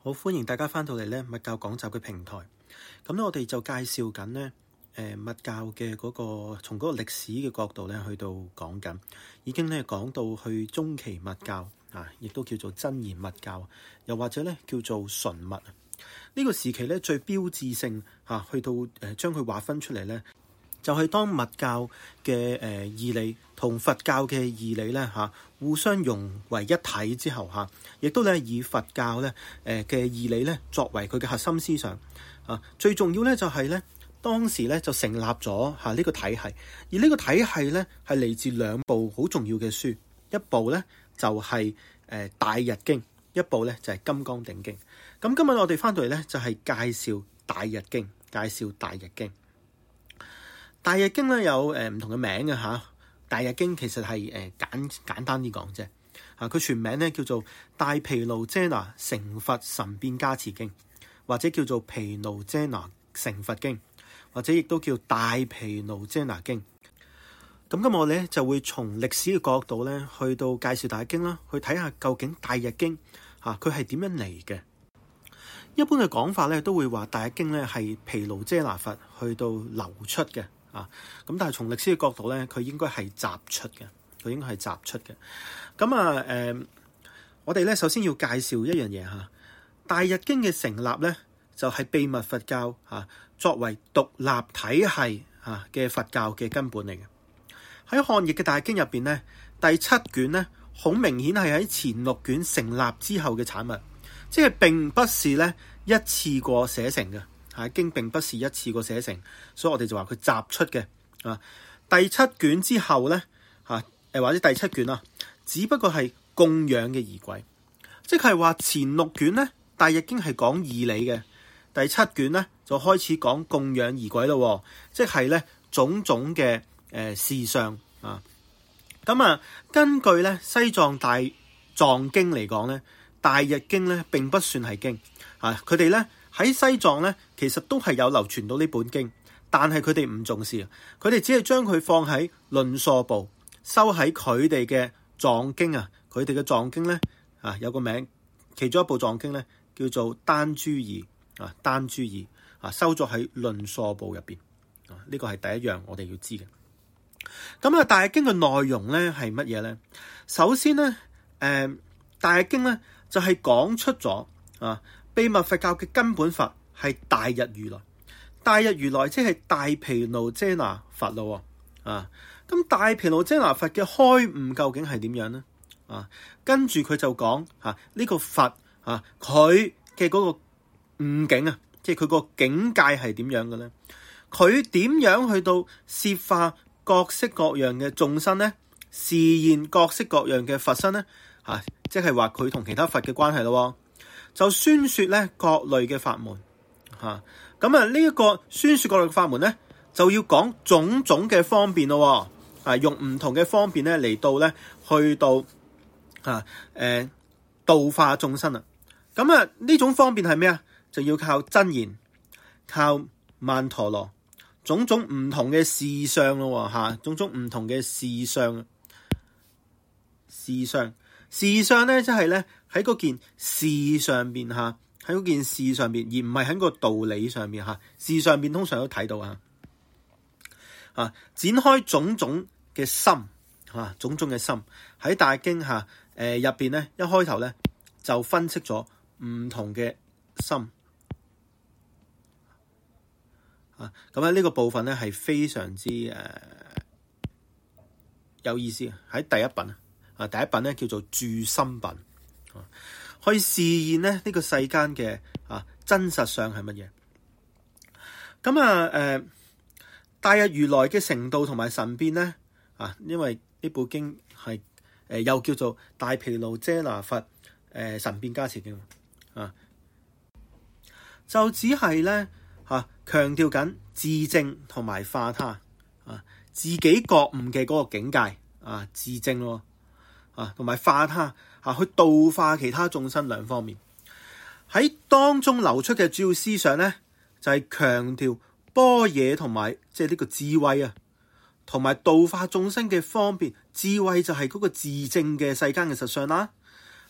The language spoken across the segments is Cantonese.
好，歡迎大家翻到嚟咧密教講習嘅平台。咁咧我哋就介紹緊咧密教嘅嗰個從嗰個歷史嘅角度咧去到講緊，已經咧講到去中期密教啊，亦都叫做真言密教，又或者咧叫做純密。呢個時期咧最標誌性去到將佢劃分出嚟咧，就係當密教嘅義理同佛教嘅義理咧互相融為一體之後亦都咧以佛教咧嘅義理咧作為佢嘅核心思想最重要咧就係咧當時咧就成立咗呢個體系，而呢個體系咧係嚟自兩部好重要嘅書，一部咧就係大日經，一部咧就係金剛頂經。咁今日我哋翻到嚟咧就係介紹大日經，介紹大日經。大日經咧有唔同嘅名嘅吓，大日經其實係簡單啲講啫。佢全名咧叫做大毗盧遮那成佛神變加持經，或者叫做毗盧遮那成佛經，或者亦都叫大毗盧遮那經。咁今日我哋咧就會從歷史嘅角度咧去到介紹大日經啦，去睇下究竟大日經佢係點樣嚟嘅。一般嘅講法咧都會話大日經咧係毗盧遮那佛去到流出嘅。咁但係從歷史嘅角度咧，佢應該係雜出嘅，咁我哋咧首先要介紹一樣嘢吓，大日經嘅成立咧就係秘密佛教作為獨立體系嘅佛教嘅根本嚟嘅。喺漢譯嘅大日經入邊咧，第七卷咧好明顯係喺前六卷成立之後嘅產物，即係並不是咧一次過寫成嘅。經並不是一次過寫成，所以我哋就話佢雜出嘅。第七卷之後咧，或者第七卷只不過係供養嘅儀軌，即係話前六卷咧，大日經係講義理嘅，第七卷咧就開始講供養儀軌咯，即係咧種種嘅事相咁根據咧西藏大藏經嚟講咧，大日經咧並不算係經佢哋咧。喺西藏咧，其實都係有流傳到呢本經，但係佢哋唔重視，佢哋只係將佢放喺論疏部，收喺佢哋嘅藏經佢哋嘅藏經咧有個名，其中一部藏經咧叫做丹珠爾丹珠爾收咗喺論疏部入邊呢個係第一樣我哋要知嘅。咁大日經嘅內容咧係乜嘢咧？首先咧大日經咧就係講出咗秘密佛教嘅根本佛係大日如來，大日如來即係大毗盧遮那佛咯。咁大毗盧遮那佛嘅開悟究竟係點樣呢？跟住佢就講呢個佛佢嘅嗰個悟境即係佢個境界係點樣嘅咧？佢點樣去到攝化各式各樣嘅眾生呢？示現各式各樣嘅佛身呢？即係話佢同其他佛嘅關係咯。就宣說咧各類嘅法門咁呢一個宣說各類嘅法門咧，就要講種種嘅方便咯。用唔同嘅方便咧嚟到咧去到度化眾生咁呢種方便係咩就要靠真言，靠曼陀羅，種種唔同嘅事相咯種種唔同嘅事相事相咧，即係咧喺嗰件事上邊喺嗰件事上邊，而唔係喺個道理上邊事上邊通常都睇到展開種種嘅心種種嘅心喺大經入邊咧，一開頭咧就分析咗唔同嘅心咁呢個部分咧係非常之有意思喺第一品第一品咧叫做住心品，可以示現咧呢個世間嘅真實相係乜嘢。咁大日如來嘅成道同埋神變咧因為呢部經係又叫做大毗盧遮那佛神變加持經就只係咧強調緊自證同埋化他自己覺悟嘅嗰個境界自證咯。同埋化他去度化其他眾生兩方面，喺當中流出嘅主要思想咧，就係強調般若同埋即係呢個智慧同埋度化眾生嘅方便。智慧就係嗰個自證嘅世間嘅實相啦。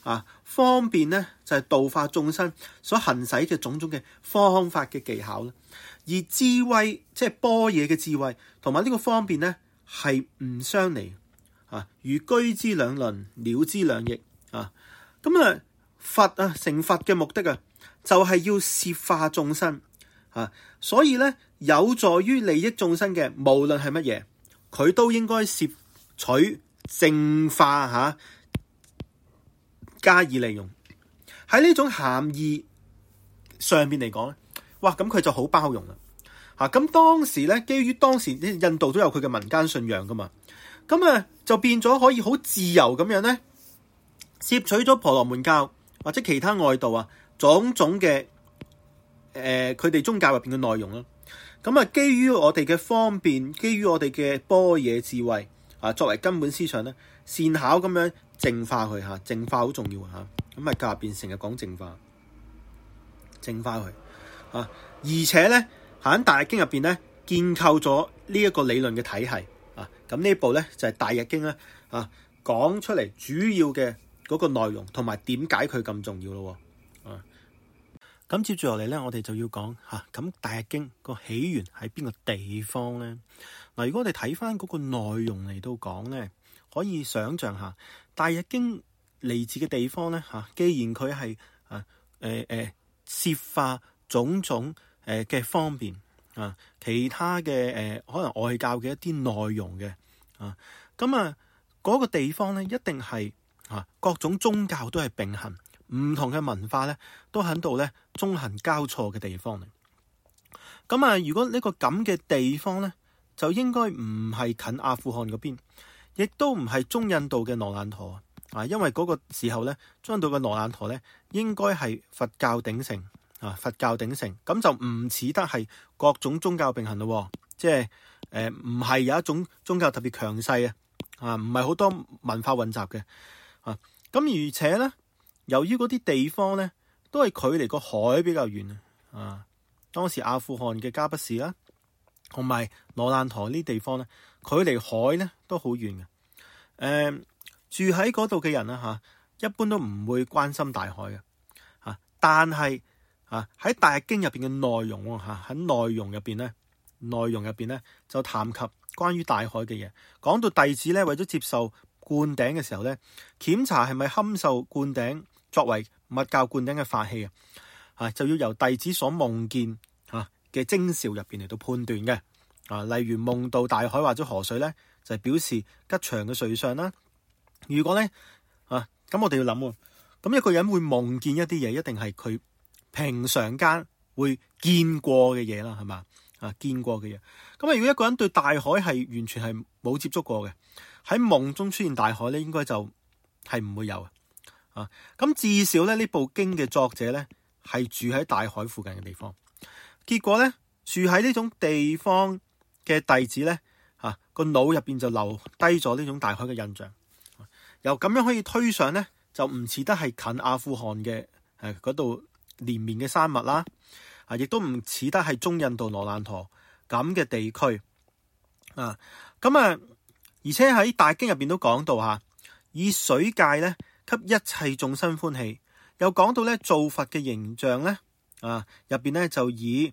方便咧就係度化眾生所行使嘅種種嘅方法嘅技巧啦。而智慧即係般若嘅智慧同埋呢個方便咧係唔相離如居之兩輪，鳥之兩翼佛成佛嘅目的就係要攝化眾生所以咧有助於利益眾生嘅，無論係乜嘢，佢都應該攝取淨化加以利用。喺呢種含義上邊嚟講咧，哇咁佢就好包容啦咁當時咧，基於當時印度都有佢嘅民間信仰噶嘛，咁就變咗可以好自由咁樣咧，攝取咗婆羅門教或者其他外道種種嘅佢哋宗教入邊嘅內容啦。咁基於我哋嘅方便，基於我哋嘅般若智慧作為根本思想咧，善巧咁樣淨化佢淨化好重要咁教入邊成日講淨化佢而且咧喺大日經入邊咧建構咗呢一個理論嘅體系咁呢一部咧就係大日經咧講出嚟主要嘅嗰個內容同埋點解佢咁重要咯咁接住落嚟咧，我哋就要講咁大日經個起源喺邊個地方咧？如果我哋睇翻嗰個內容嚟到講咧，可以想象下大日經嚟自嘅地方咧既然佢係攝化種種嘅方便其他嘅可能外教嘅一啲內容嘅嗰個地方咧一定係各種宗教都係並行。唔同嘅文化咧，都喺度咧縱橫交錯嘅地方嚟。咁如果呢個咁嘅地方咧，就應該唔係近阿富汗嗰邊，亦都唔係中印度嘅羅蘭陀因為嗰個時候咧，中印度嘅羅蘭陀咧應該係佛教鼎盛佛教鼎盛，咁就唔似得係各種宗教並行咯。即係唔係有一種宗教特別強勢唔係好多文化混雜嘅咁而且咧。由於嗰啲地方咧，都係距離個海比較遠當時阿富汗嘅加不士啦，同埋羅蘭陀呢啲地方咧，距離海咧都好遠嘅。住喺嗰度嘅人一般都唔會關心大海嘅但係喺大日經入邊嘅內容喺內容入邊咧就談及關於大海嘅嘢，講到弟子咧為咗接受灌頂嘅時候咧，檢查係咪堪受灌頂。作為密教灌頂嘅法器就要由弟子所夢見嘅徵兆入邊嚟到判斷嘅例如夢到大海或者河水咧，就係表示吉祥嘅瑞相啦。如果咧咁我哋要諗咁一個人會夢見一啲嘢，一定係佢平常間會見過嘅嘢啦，係嘛見過嘅嘢。咁如果一個人對大海係完全係冇接觸過嘅，喺夢中出現大海咧，應該就係唔會有咁至少咧呢部經嘅作者咧係住喺大海附近嘅地方，結果咧住喺呢種地方嘅弟子咧個腦入邊就留低咗呢種大海嘅印象，由咁樣可以推想咧，就唔似得係近阿富汗嘅嗰度連綿嘅山脈啦亦都唔似得係中印度羅蘭陀咁嘅地區而且喺大經入邊都講到以水界咧給一切眾生歡喜，又講到咧造佛嘅形象咧入邊咧就以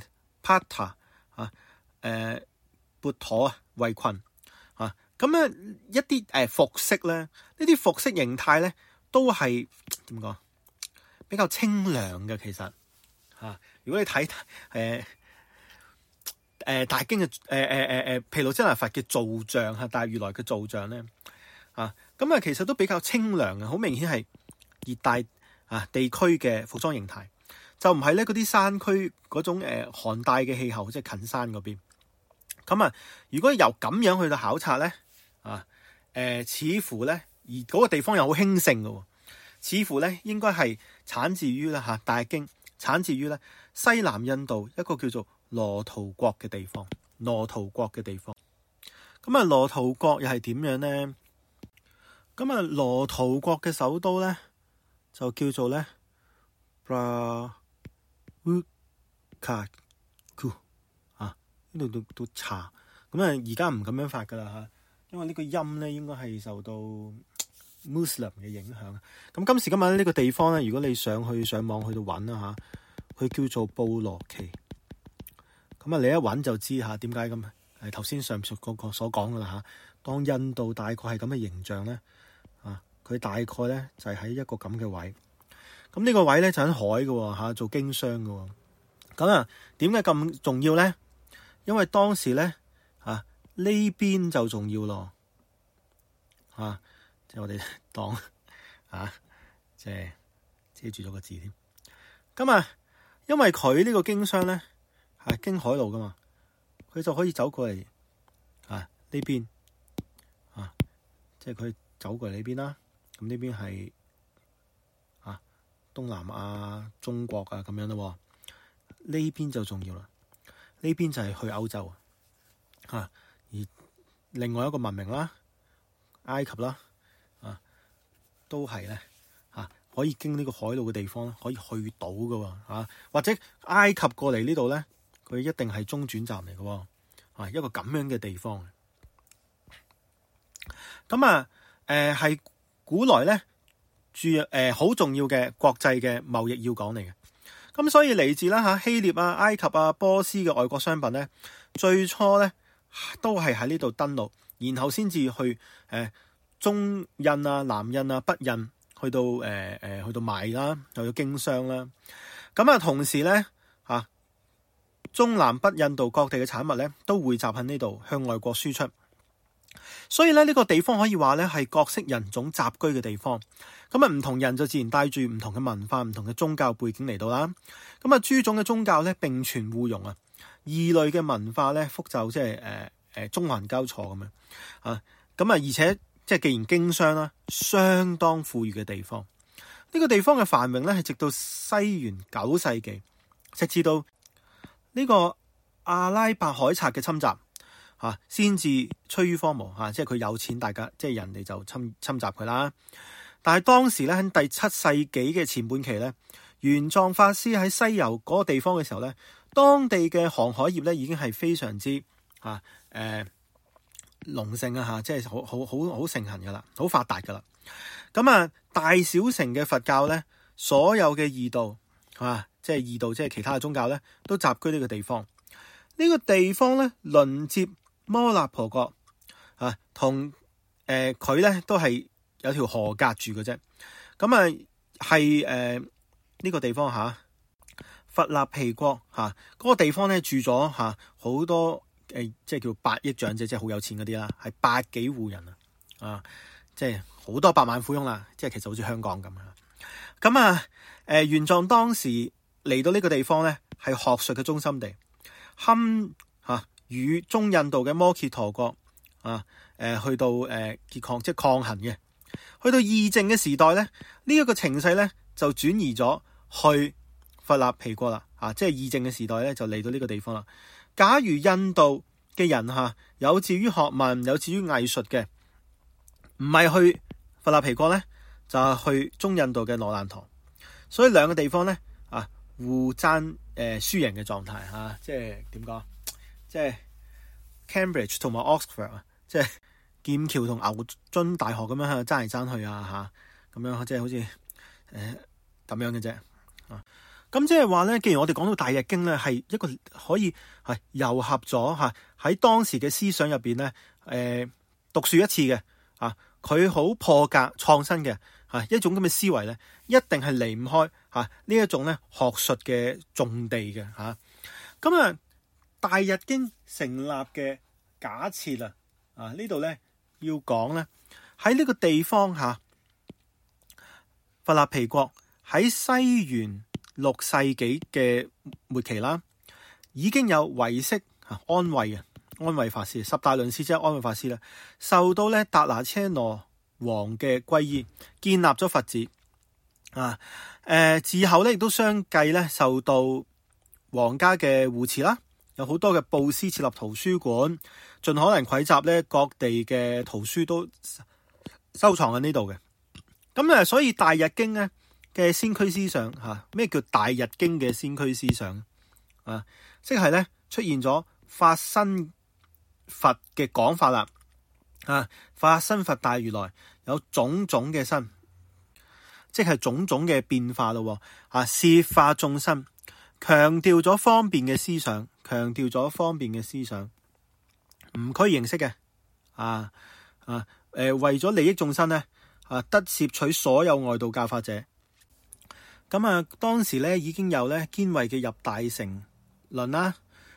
Pata 缽陀為群咁一啲服飾咧，呢啲服飾形態咧都係點講比較清涼嘅。其實如果你睇大經嘅毗盧遮那佛嘅造像大如來嘅造像咧其實都比較清涼嘅，好明顯係熱帶地區嘅服裝形態，就唔係咧嗰啲山區嗰種寒帶嘅氣候，即係近山嗰邊。如果由咁樣去到考察咧似乎咧而嗰個地方又好興盛嘅，似乎咧應該係產自於咧大經產自於咧西南印度一個叫做羅圖國嘅地方。羅圖國嘅地方羅圖國又係點樣咧？羅圖國嘅首都咧就叫做咧 Pravuka 呢度都查而家唔咁樣發噶啦因為呢個音咧應該係受到 Muslim 嘅影響。咁今時今日呢個地方咧，如果你上網去到揾啦嚇，佢叫做布羅奇。咁啊，你一揾就知嚇點解咁係頭先上述嗰個所講噶啦嚇。當印度大概係咁嘅形象咧，佢大概咧就係喺一個咁嘅位。咁呢個位咧就喺海嘅嚇，做經商嘅。咁啊，點解咁重要咧？因為當時咧呢邊就重要咯，即係我哋當即係遮住咗個字添。咁啊，因為佢呢個經商咧係經海路噶嘛，佢就可以走過嚟呢邊即係佢走過嚟呢邊啦。咁呢邊係東南亞、中國咁樣咯。呢邊就重要啦，呢邊就係去歐洲而另外一個文明啦，埃及啦都係咧可以經呢個海路嘅地方可以去到噶或者埃及過嚟呢度咧，佢一定係中轉站嚟嘅一個咁樣嘅地方。咁係古來咧好重要嘅國際嘅貿易要港嚟嘅。咁所以嚟自啦希臘埃及波斯嘅外國商品咧，最初咧都係喺呢度登陸，然後先至去中印南印北印去到賣啦，又要經商啦。咁同時咧中南北印度各地嘅產物咧都匯集喺呢度向外國輸出。所以咧呢個地方可以話咧係各式人種集居嘅地方。咁唔同人就自然帶住唔同嘅文化、唔同嘅宗教背景嚟到啦。咁諸種嘅宗教咧並存互融異類嘅文化咧複雜，即係中環交錯咁樣咁而且即係既然經商啦，相當富裕嘅地方。呢個地方嘅繁榮咧係直到西元9世紀，直至到呢個阿拉伯海賊嘅侵襲先至趨於荒蕪即係佢有錢，大家即係人哋就侵襲佢啦。但係當時咧喺第7世紀嘅前半期咧，玄奘法師喺西遊嗰個地方嘅時候咧，當地嘅航海業咧已經係非常之隆盛即係好盛行噶啦，好發達噶啦。咁大小乘嘅佛教咧，所有嘅異道即係異道，即係其他嘅宗教咧，都集居呢個地方。呢個地方咧鄰接摩納婆國同佢咧都係有條河隔住嘅啫。咁係呢個地方佛納皮國嗰個地方咧住咗好多即係叫8億長者，即係好有錢嗰啲啦，係百幾戶人即係好多百萬富翁啦，即係其實好似香港咁咁玄奘當時嚟到呢個地方咧，係學術嘅中心地，堪與中印度嘅摩羯陀國去到結抗，即係抗衡嘅。去到義淨嘅時代咧，呢一個情勢咧就轉移咗去佛納皮國啦。即係義淨嘅時代咧就嚟到呢個地方啦。假如印度嘅人有志於學問、有志於藝術嘅，唔係去佛納皮國咧，就係去中印度嘅羅蘭堂。所以兩個地方咧互爭輸贏嘅狀態即係點講？即係 Cambridge 同埋 Oxford 即係劍橋同牛津大學咁樣喺度爭嚟爭去咁樣即係好似咁樣嘅啫。咁即係話咧，既然我哋講到大日經咧，係一個可以係糅合咗喺當時嘅思想入邊咧，獨樹一幟嘅佢好破格創新嘅一種咁嘅思維咧，一定係離唔開呢一種咧學術嘅重地嘅咁大日經成立嘅假設呢度咧要講咧喺呢個地方佛納皮國喺西元6世紀嘅末期啦，已經有唯識安慧法師十大論師，即係安慧法師啦，受到咧達那車羅王嘅歸依，建立咗佛寺自後咧亦都相繼咧受到皇家嘅護持啦，有好多嘅布施，設立圖書館，盡可能匯集咧各地嘅圖書都收藏喺呢度嘅。咁所以大日經咧嘅先驅思想咩叫大日經嘅先驅思想即係咧出現咗法身佛嘅講法啦法身佛大如來有種種嘅身，即係種種嘅變化咯。攝化眾生，強調咗方便嘅思想，唔拘形式嘅，為咗利益眾生咧，得攝取所有外道教法者。咁當時咧已經有咧堅慧嘅入大乘論啦，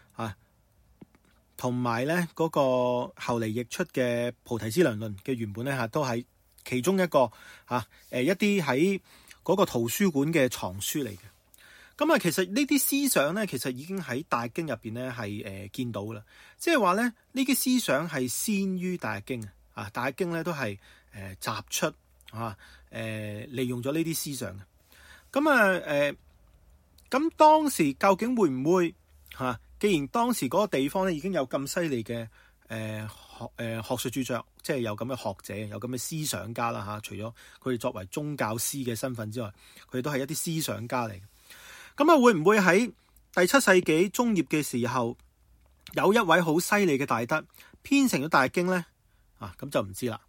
同埋咧嗰個後嚟譯出嘅菩提資糧論嘅原本咧都係其中一個一啲喺嗰個圖書館嘅藏書嚟嘅。咁其實呢啲思想咧，其實已經喺大經入邊咧係見到啦。即係話咧呢啲思想係先於大經啊，大經咧都係集出利用咗呢啲思想嘅。咁當時究竟會唔會既然當時嗰個地方咧已經有咁犀利嘅學術著作，即係有咁嘅學者，有咁嘅思想家啦除咗佢哋作為宗教師嘅身份之外，佢哋都係一啲思想家嚟嘅。咁會唔會喺第7世紀中葉嘅時候，有一位好犀利嘅大德編成咗大經呢？咁就唔知啦。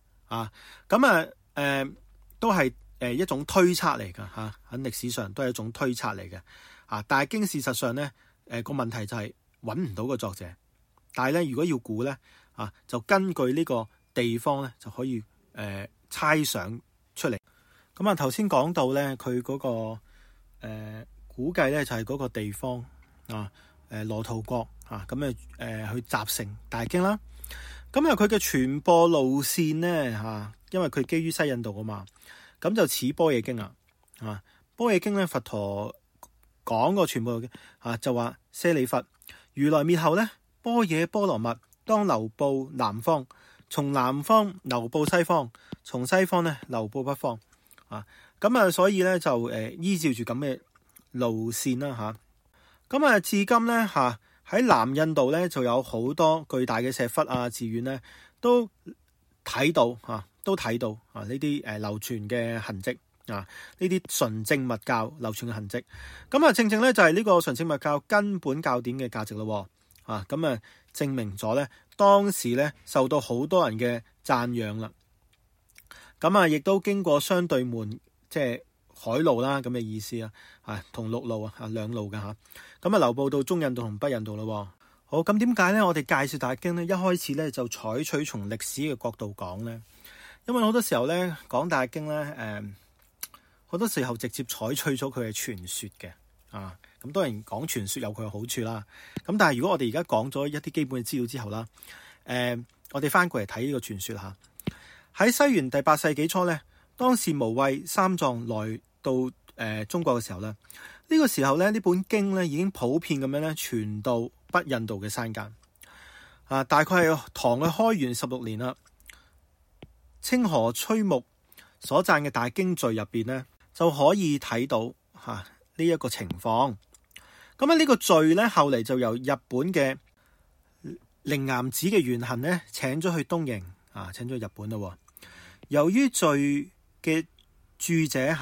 都係一種推測嚟㗎嚇，喺歷史上都係一種推測嚟嘅。大經事實上呢，個問題就係揾唔到個作者，但係咧如果要估呢，就根據呢個地方咧就可以猜想出嚟。咁頭先講到咧佢嗰個估計咧就係嗰個地方羅圖國去集成大經啦。咁佢嘅傳播路線咧因為佢基於西印度啊嘛，咁就似般若經般若經咧佛陀講個傳播路徑就話舍利弗，如來滅後咧，般若波羅蜜當流布南方，從南方流布西方，從西方咧流布北方所以咧就依照住咁嘅路線啦至今咧喺南印度咧就有好多巨大嘅石窟寺院咧都睇到呢啲流傳嘅痕跡呢啲純正密教流傳嘅痕跡。正正咧就係呢個純正密教根本教典嘅價值咯。證明咗咧當時咧受到好多人嘅讚揚啦。亦都經過相對門，即係海路啦咁嘅意思同陸路兩路嘅流布到中印度同北印度咯。好，咁點解咧我哋介紹大經咧一開始咧就採取從歷史嘅角度講咧？因為好多時候咧講大經咧好多時候直接採取咗佢嘅傳說嘅咁當然講傳說有佢嘅好處啦。咁但係如果我哋而家講咗一啲基本嘅資料之後啦，我哋翻過嚟睇呢個傳說喺西元第8世紀初咧，當時無畏三藏來到中國嘅時候咧，呢個時候咧呢本經咧已經普遍咁樣咧傳到北印度嘅山間大概係唐嘅開元16年啦。清河崔木所讚嘅大經序入邊咧就可以睇到呢一個情況。呢個序咧後嚟就由日本嘅靈岩寺嘅元行咧請咗去東瀛請咗去日本咯。由於序嘅注者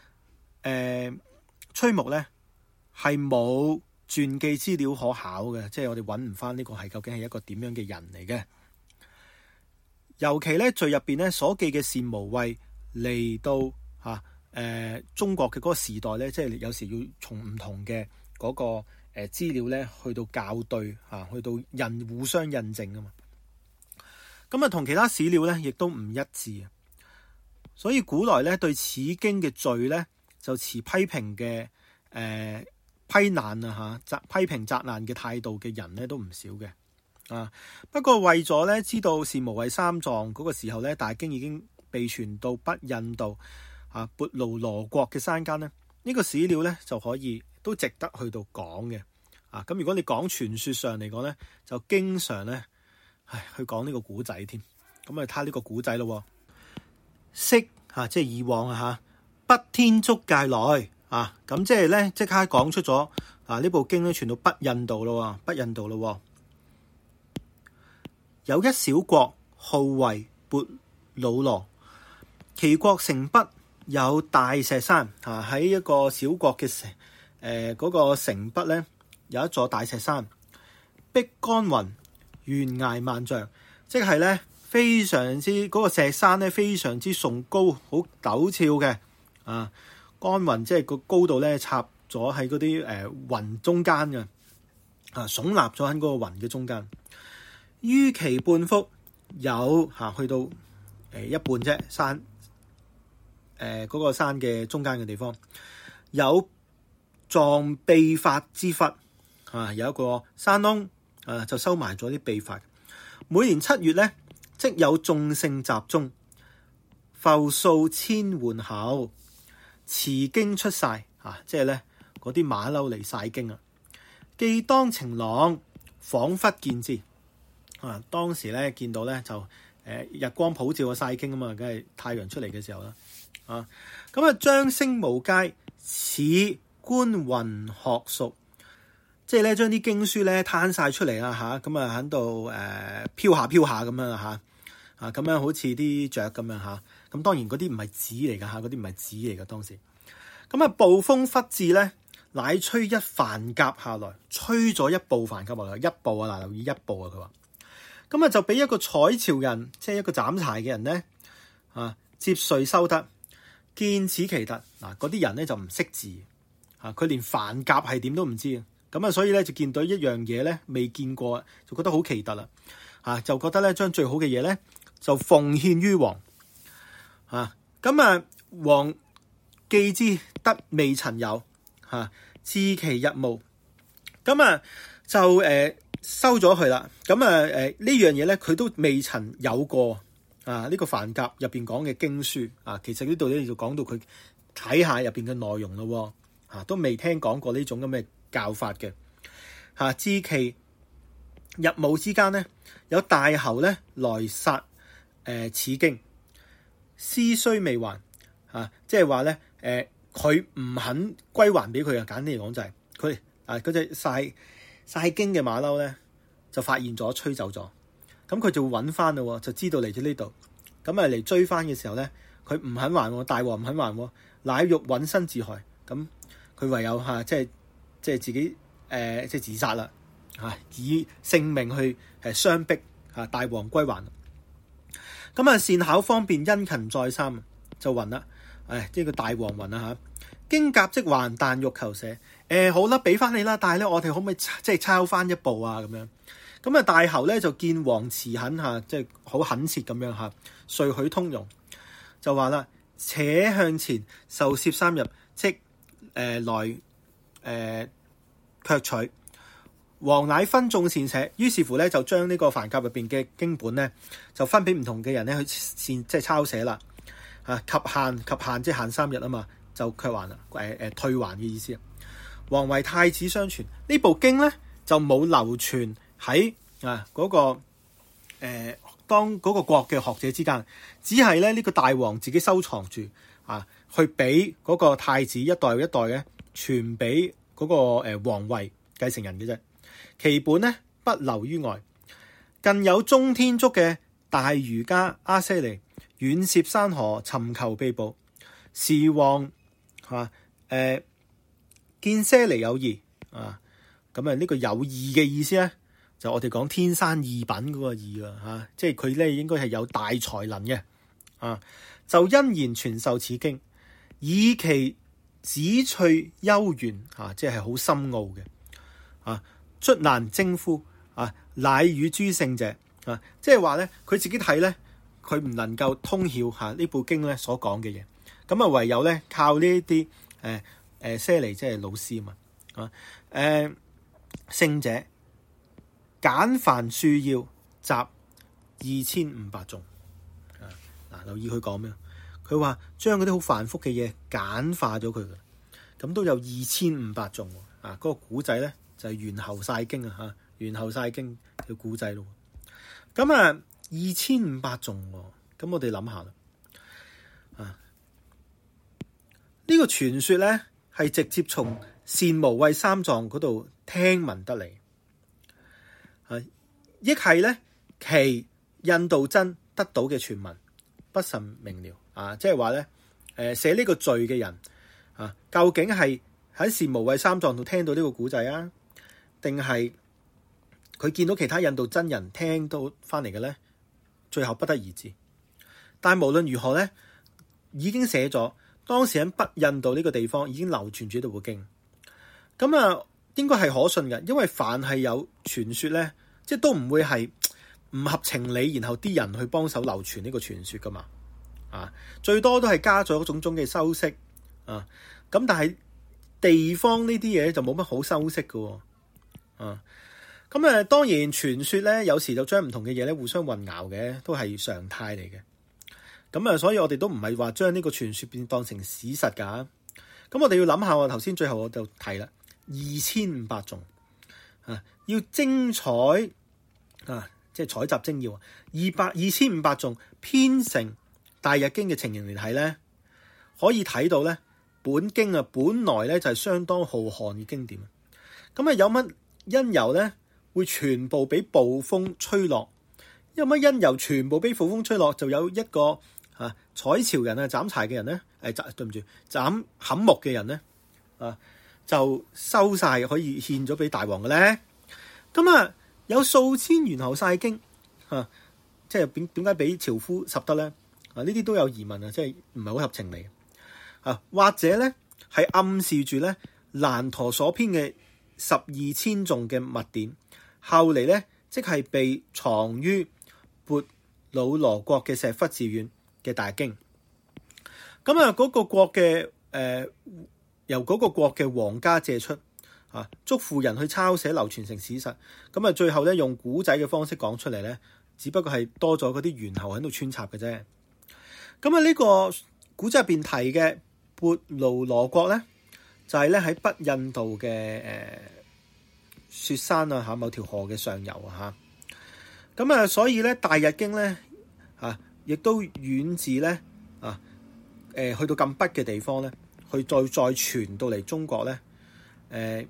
崔木咧係冇傳記資料可考嘅，即係我哋揾唔翻呢個係究竟係一個點樣嘅人嚟嘅。尤其咧序入邊咧所記嘅善無畏嚟到中國嘅嗰個時代咧，即係有時要從唔同嘅嗰個資料咧去到校對去到互相印證啊嘛。同其他史料咧亦都唔一致，所以古來咧對此經嘅序咧就持批評嘅批難批評責難嘅態度嘅人咧都唔少嘅不過為咗咧知道善無畏三藏嗰個時候咧大經已經被傳到北印度鉢盧羅國嘅山間咧，呢個史料咧就可以都值得去到講嘅咁如果你講傳說上嚟講咧，就經常咧去講呢個古仔添。咁睇下呢個古仔咯。昔即係以往北天竺界內咁即係咧即刻講出咗呢部經咧傳到北印度咯。有一小國號為鉢盧羅，其國城北有大石山喺一個小國嘅嗰個城北咧有一座大石山，碧干雲，懸崖萬丈，即係咧非常之嗰個石山咧，非常之崇高，好陡峭嘅啊！干雲即係個高度咧，插咗喺嗰啲雲中間嘅啊，聳立咗喺嗰個雲嘅中間。於其半幅有去到一半啫，山嗰個山嘅中間嘅地方有藏秘法之窟啊，有一個山窿啊，就收埋咗啲秘法。每年7月咧，即有眾聖集中，復數千換後，持經出晒啊！即係咧嗰啲馬騮嚟晒經啊！既當晴朗，彷彿見之啊！當時咧見到咧就日光普照嘅晒經啊嘛，梗係太陽出嚟嘅時候啦啊！咁啊，將聲無界，似觀雲學熟，即係咧將啲經書咧攤晒出嚟啦嚇，咁啊喺度飄下咁樣嚇。啊，咁樣好似啲雀咁樣嚇，咁當然嗰啲唔係紙嚟㗎嚇，嗰啲唔係紙嚟㗎當時。咁啊，暴風忽至咧，乃吹一帆甲下來，吹咗一部帆甲落嚟，一部啊，嗱留意一部啊，佢話。咁啊就俾一個採樵人，即係一個斬柴嘅人咧，啊接穗收得，見此奇特。嗱嗰啲人咧就唔識字，啊佢連帆甲係點都唔知，咁啊所以咧就見到一樣嘢咧未見過，就覺得好奇特啦，啊就覺得咧將最好嘅嘢咧，就奉獻於王啊！咁啊，王既知得未曾有嚇，置其日務，咁啊就收咗佢啦。咁啊呢樣嘢咧，佢都未曾有過啊！呢個梵甲入邊講嘅經書啊，其實呢度咧就講到佢睇下入邊嘅內容咯喎，都未聽講過呢種咁嘅教法嘅嚇。置其日務之間咧，有大侯咧來殺。此經師雖未還啊，即係話咧，佢唔肯歸還俾佢啊。簡單嚟講就係佢嗰隻晒經嘅馬騮咧，就發現咗吹走咗，咁佢就會揾翻咯，就知道嚟咗呢度，咁啊嚟追翻嘅時候咧，佢唔肯還，大王唔肯還，乃欲殞身自害，咁佢唯有即係自己即係自殺啦，以性命去相逼大王歸還。咁啊，善巧方便，殷勤再三，就暈啦。即係個大王暈啦嚇。經甲即還，但欲求寫。好啦，俾翻你啦，但係咧，我哋可唔可以即係抄翻一步啊？咁樣。咁啊，大侯咧就見王辭懇嚇，即係好懇切咁樣嚇，遂許通融，就話啦：且向前受攝3日，即來卻取。王乃分眾善寫，於是乎咧就將呢個梵甲入邊嘅經本咧，就分俾唔同嘅人咧去即係抄寫啦。及限即係限3日啊嘛，就卻還啦，退還嘅意思。王為太子相傳，呢部經咧就冇流傳喺嗰個當嗰個國嘅學者之間，只係咧呢個大王自己收藏住去俾嗰個太子一代一代嘅傳俾嗰個皇位繼承人嘅啫。其本咧不流於外。近有中天竺嘅大瑜伽阿闍黎遠涉山河尋求秘寶，時王見闍黎有異咁呢個有異嘅意思咧，就我哋講天生異品嗰個異即係佢咧應該係有大才能嘅就欣然傳授此經，以其旨趣幽玄即係好深奧嘅卒難徵夫乃與諸聖者即係話咧，佢自己睇咧，佢唔能夠通曉呢部經咧所講嘅嘢，咁唯有咧靠呢一啲闍黎即係老師嘛聖者簡繁庶要集2500種留意佢講咩？佢話將嗰啲好繁複嘅嘢簡化咗佢嘅，咁都有2500種嗰個古仔咧。就係猿猴晒經猿猴晒經嘅古仔咯。咁2500種喎，咁我哋諗下啦。呢個傳說咧係直接從善無畏三藏嗰度聽聞得嚟，亦係咧其印度真得到嘅傳聞，不甚明了即係話咧寫呢個序嘅人究竟係喺善無畏三藏度聽到呢個古仔啊？定係佢見到其他印度真人聽到翻嚟嘅咧？ 最後不得而知。但係無論如何咧，已經寫咗當時喺北印度呢個地方已經流傳住呢部經。咁啊，應該係可信嘅，因為凡係有傳說咧，即係都唔會係唔合情理，然後啲人去幫手流傳呢個傳說噶嘛。最多都係加咗種種嘅修飾啊。咁但係地方呢啲嘢就冇乜好修飾嘅。咁當然傳說咧，有時就將唔同嘅嘢咧互相混淆嘅，都係常態嚟嘅。咁所以我哋都唔係話將呢個傳說變當成史實㗎。咁我哋要諗下，頭先最後我就提啦，2500頌要精採即係採集精要，2500頌編成大日經嘅情形嚟睇咧，可以睇到咧本經本來咧就係相當浩瀚嘅經典。咁有乜因由咧會全部俾暴風吹落？有乜因由全部俾暴風吹落？就有一個採潮人斬柴嘅人咧，對唔住，斬砍木嘅人咧，就收晒可以獻咗俾大王嘅咧。咁有數千猿猴晒經，即係點解俾樵夫拾得咧？呢啲都有疑問即係唔係好合情理。或者咧係暗示住咧難陀所編嘅12000頌嘅密典，後嚟咧即係被藏於缽魯羅國嘅石窟寺院嘅大經。咁嗰個國嘅由嗰個國嘅皇家借出，囑咐人去抄寫流傳成史實。咁最後咧用古仔嘅方式講出嚟咧，只不過係多咗嗰啲猿猴喺度穿插嘅啫。咁呢個古仔入邊提嘅缽魯羅國咧，就係咧喺北印度嘅雪山某條河嘅上游咁所以咧大日經咧亦都遠自咧去到咁北嘅地方咧，去再傳到嚟中國咧，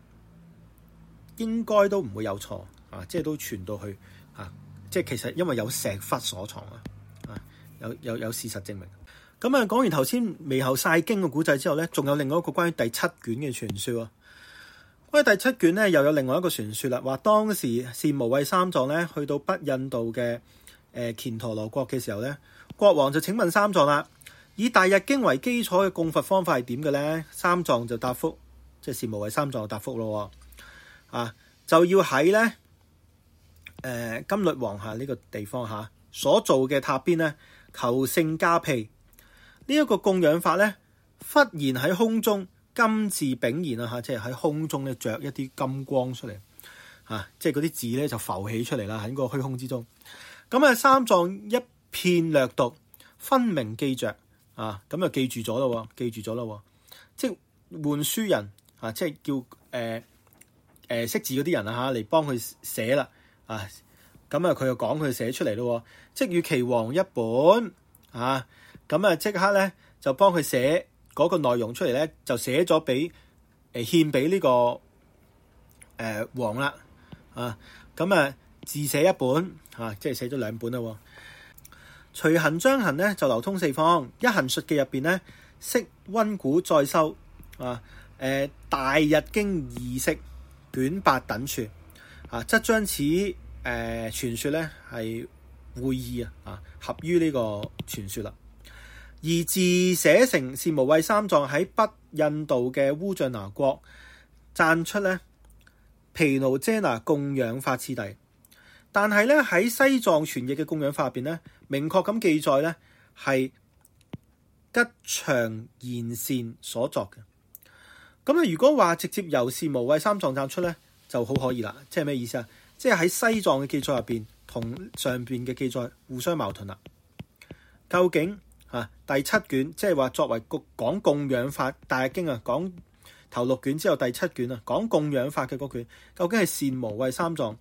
應該都唔會有錯即係都傳到去即係其實因為有石窟所藏有事實證明。咁講完頭先獼猴晒經嘅古仔之後咧，仲有另外一個關於第7卷嘅傳說。關於第7卷咧，又有另外一個傳說啦，話當時善無畏三藏咧去到北印度嘅犍陀羅國嘅時候咧，國王就請問三藏啦，以大日經為基礎嘅供佛方法係點嘅咧？三藏就答覆，即係善無畏三藏就答覆咯，就要喺咧金律王下呢個地方所做嘅塔邊咧求勝加被。呢一個供養法咧，忽然喺空中金字炳然即係喺空中咧着一啲金光出嚟即係嗰啲字咧就浮起出嚟啦，喺嗰個虛空之中。咁三藏一片略讀，分明記着咁就記住咗咯，即係換書人即係叫識字嗰啲人嚟幫佢寫啦咁佢就講佢寫出嚟咯，即與其王一本咁即刻咧就幫佢寫嗰個內容出嚟咧，就寫咗俾獻俾呢個王啦咁自寫一本即係寫咗2本啦。隨行將行咧就流通四方，一行述記入邊咧，釋溫古再修大日經義釋卷8等處則將此傳說咧係會意合於呢個傳說啦。而自寫成善無畏三藏喺北印度嘅烏象拿國贊出咧毗盧遮那供養法次第，但係咧喺西藏傳譯嘅供養法入邊咧，明確咁記載咧係吉祥賢善所作嘅。咁如果話直接由善無畏三藏贊出咧，就好可以啦。即係咩意思即係喺西藏嘅記載入邊同上邊嘅記載互相矛盾啦。究竟第7卷即係話作為講供養法大日經講頭6卷之後第7卷講供養法嘅嗰卷，究竟係善無畏三藏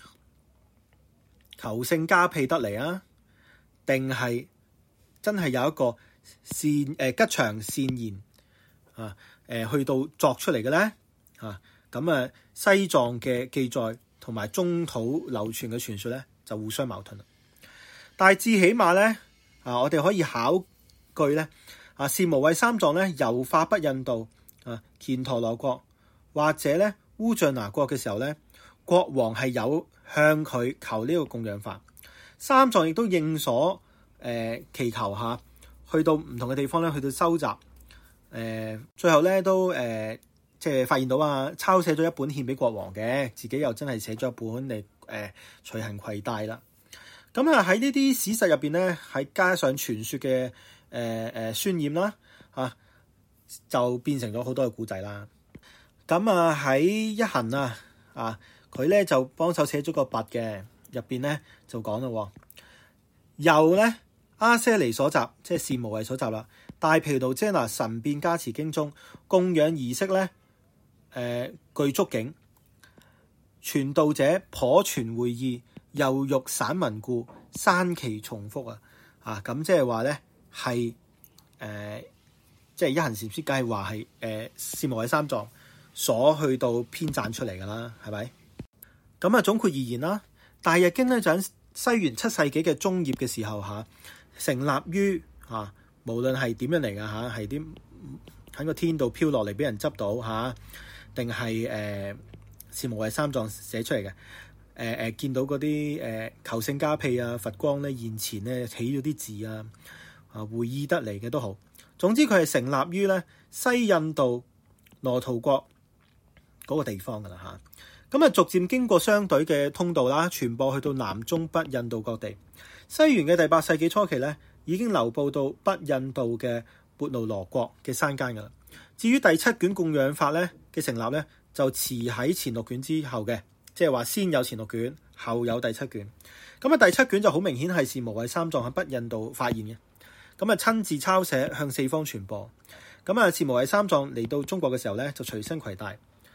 求勝加被得嚟定係真係有一個吉祥善言去到作出嚟嘅咧咁西藏嘅記載同埋中土流傳嘅傳說咧就互相矛盾啦。但係至起碼咧我哋可以考據咧善無畏三藏咧遊化北印度犍陀羅國或者咧烏象拿國嘅時候咧，國王係有向佢求呢個供養法， 三藏亦都應所祈求下，去到唔同嘅地方咧，去到收集。最後咧都即係發現到抄寫咗一本獻俾國王嘅，自己又真係寫咗一本嚟隨行攜帶啦。咁喺呢啲史實入邊咧，係加上傳說嘅渲染啦，就變成咗好多嘅故仔啦。咁喺一行佢咧就幫手寫咗個跋嘅，入邊咧就講咯，由咧阿闍黎所集，即係善無畏所集啦。大毗盧遮那神變加持經中供養儀式咧，具足境傳道者頗傳會意，又欲散文故，刪其重複咁即係話咧係即係一行禪師梗係話係善無畏三藏所去到編撰出嚟噶啦，係咪？咁總括而言啦，大日經咧就喺西元7世紀嘅中葉嘅時候成立於無論係點樣嚟㗎係啲喺個天度飄落嚟俾人執到定係善無畏三藏寫出嚟嘅。見到嗰啲求聖加被佛光咧現前咧起咗啲字會意得嚟嘅都好。總之佢係成立於咧西印度羅圖國嗰個地方㗎啦咁逐漸經過商隊嘅通道啦，傳播去到南中北印度各地。西元嘅第8世紀初期咧，已經流布到北印度嘅鉢奴羅國嘅山間㗎啦。至於第7卷供養法咧嘅成立咧，就遲喺前6卷之後嘅，即係話先有前6卷，後有第7卷。咁第7卷就好明顯係善無畏三藏喺北印度發現嘅，咁親自抄寫向四方傳播。咁善無畏三藏嚟到中國嘅時候咧，就隨身攜帶。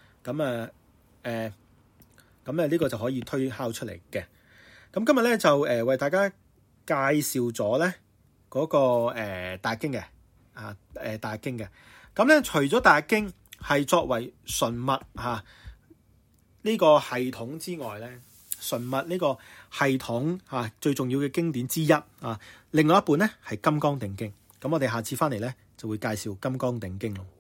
咁呢個就可以推敲出嚟嘅。咁今日咧就為大家介紹咗咧嗰個大經嘅大經嘅。咁咧除咗大經係作為純密呢個系統之外咧，純密呢個系統最重要嘅經典之一另外一本咧係《金剛定經》。咁我哋下次翻嚟咧就會介紹《金剛定經》咯。